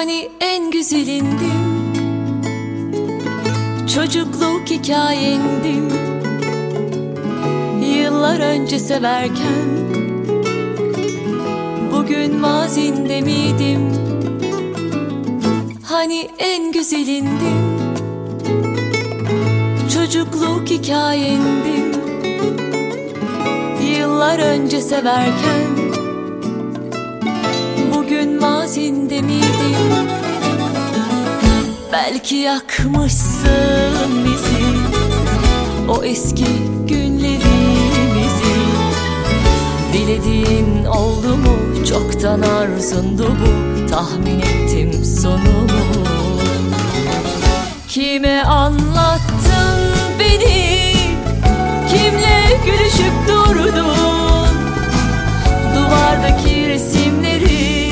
Hani en güzelindim, çocukluk hikayendim. Yıllar önce severken bugün mazinde miydim? Hani en güzelindim, çocukluk hikayendim. Yıllar önce severken bugün mazinde miydim? Belki yakmışsın bizi, o eski günlerimizi. Dilediğin oldu mu? Çoktan arzundu bu, tahmin ettim sonunu. Kime anlattın beni, kimle gülüşüp durdun? Duvardaki resimleri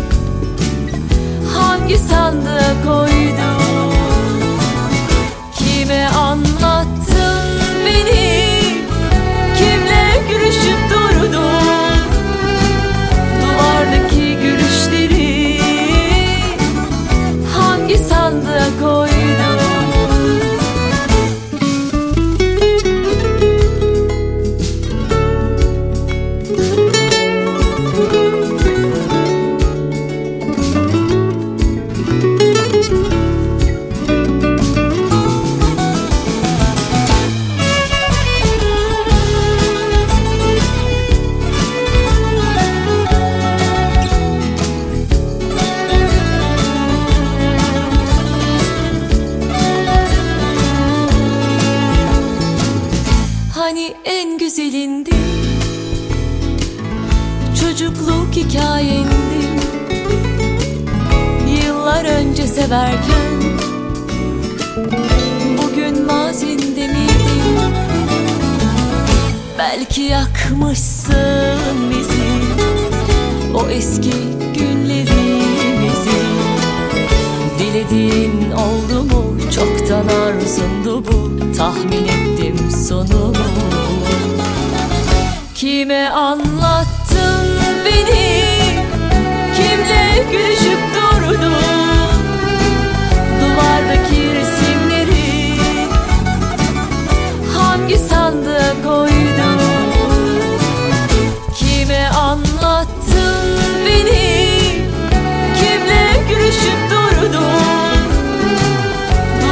hangi sandığa koydun? Kime anlattın beni, kimle gülüşüp durdun? Duvardaki gülüşleri hangi sandığa koydun? Hani en güzelindim, çocukluk hikayendim. Yıllar önce severken bugün mazinde miydim? Belki yakmışsın bizi, o eski günlerimizi. Dilediğin oldu mu? Çoktan arzundu bu, tahmin ettim sonunu. Kime anlattın beni, kimle gülüşüp durdun? Duvardaki resimleri hangi sandığa koydun? Kime anlattın beni, kimle gülüşüp durdun?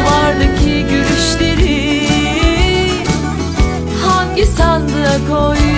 Duvardaki gülüşleri hangi sandığa koydun?